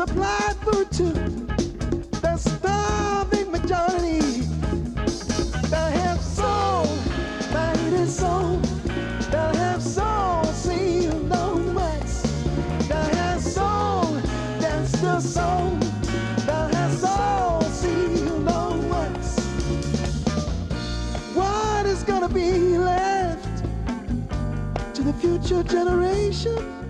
supply food to the starving majority. That have soul, that it is soul, that have soul, see no much. That has soul, that's the soul, that has soul, see no much. What is gonna be left to the future generation?